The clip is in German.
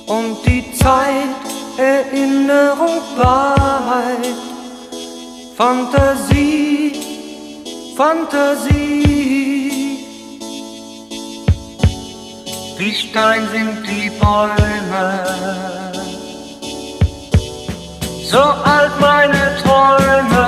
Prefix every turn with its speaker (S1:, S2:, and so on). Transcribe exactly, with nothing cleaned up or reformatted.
S1: und die Zeit Erinnerung bleibt. Fantasie, Fantasie. Wie Stein sind die Bäume, so alt meine Träume.